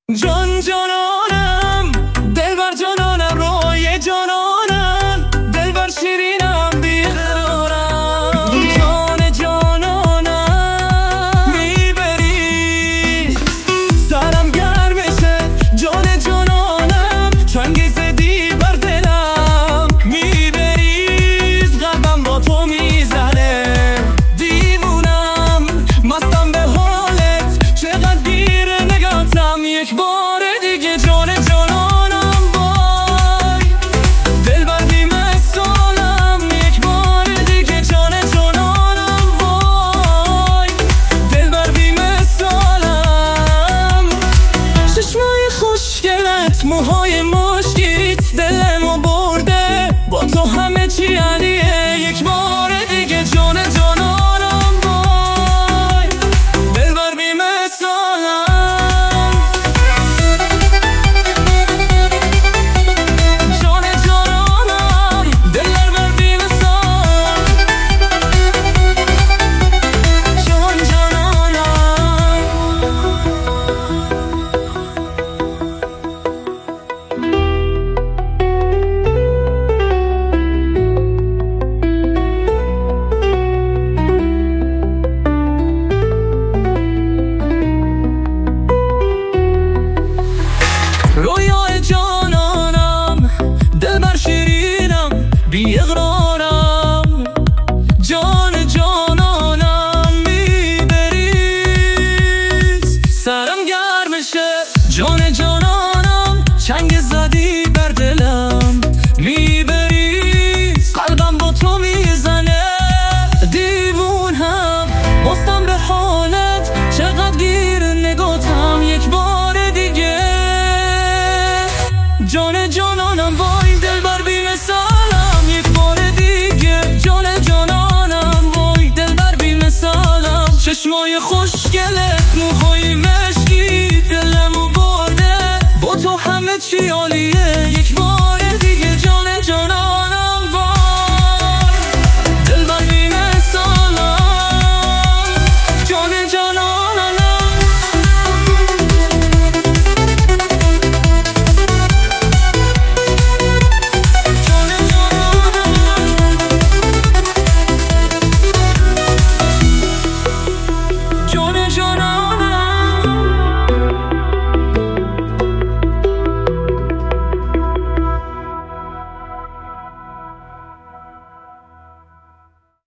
جان جانانم دلبر جانانم روی جانانم دلبر شیرینم بیقرارم جان جانانم میبری سرم گرمشه جان جانانم چنگی زدی بر دلم میبریز قلبم با تو میزنه دیوونم مستم به حالت چقدر گیر نگاتم یک بار دیگه جان جانانم وای دلبر بی‌مثالم یک بار دیگه جان جانانم وای دلبر بی‌مثالم چشمای خوشگلت موهای مشکیت دلمو برده با تو همه چی علیه یک بار دیگه جان جانانم وای دلبر بی‌مثالم رویای جانانم دلبر شیرینم بی اقرارم جان جانانم میبریز سرم گرمشه جان جانانم چنگ زدی بر دلم میبریز قلبم با تو میزنه دیوونم مستم به حالت چقدر گیر نگاتم یک بار دیگه جان جانانم وای دلبر بی‌مثالم یک بار دیگه جان جانانم وای دلبر بی‌مثالم چشمای خوشگلت موهای مشکی دلمو برده با تو همه چی عالی